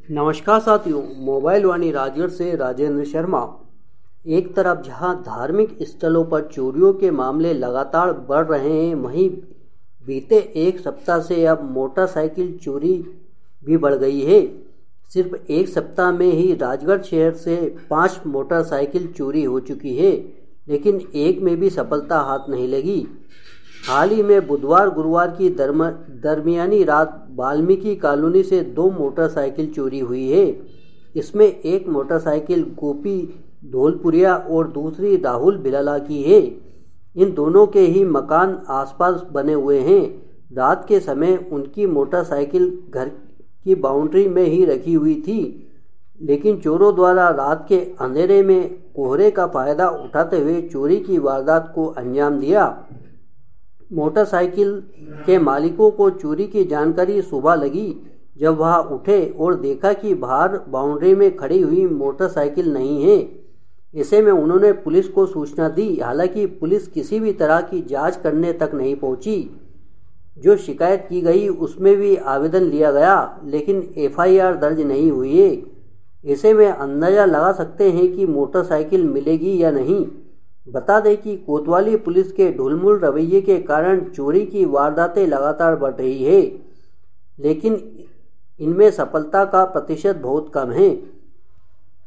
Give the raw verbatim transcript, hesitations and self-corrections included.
नमस्कार साथियों, मोबाइल वाणी राजगढ़ से राजेंद्र शर्मा। एक तरफ जहां धार्मिक स्थलों पर चोरियों के मामले लगातार बढ़ रहे हैं, वहीं बीते एक सप्ताह से अब मोटरसाइकिल चोरी भी बढ़ गई है। सिर्फ एक सप्ताह में ही राजगढ़ शहर से पांच मोटरसाइकिल चोरी हो चुकी है, लेकिन एक में भी सफलता हाथ नहीं लगी। हाल ही में बुधवार गुरुवार की दरमियानी रात वाल्मीकि कॉलोनी से दो मोटरसाइकिल चोरी हुई है। इसमें एक मोटरसाइकिल गोपी धौलपुरिया और दूसरी राहुल बिलाला की है। इन दोनों के ही मकान आसपास बने हुए हैं। रात के समय उनकी मोटरसाइकिल घर की बाउंड्री में ही रखी हुई थी, लेकिन चोरों द्वारा रात के अंधेरे में कोहरे का फायदा उठाते हुए चोरी की वारदात को अंजाम दिया। मोटरसाइकिल के मालिकों को चोरी की जानकारी सुबह लगी, जब वह उठे और देखा कि बाहर बाउंड्री में खड़ी हुई मोटरसाइकिल नहीं है। ऐसे में उन्होंने पुलिस को सूचना दी। हालांकि पुलिस किसी भी तरह की जांच करने तक नहीं पहुंची। जो शिकायत की गई उसमें भी आवेदन लिया गया, लेकिन एफ आई आर दर्ज नहीं हुई है। ऐसे में अंदाजा लगा सकते हैं कि मोटरसाइकिल मिलेगी या नहीं। बता दें कि कोतवाली पुलिस के ढुलमुल रवैये के कारण चोरी की वारदातें लगातार बढ़ रही है, लेकिन इनमें सफलता का प्रतिशत बहुत कम है।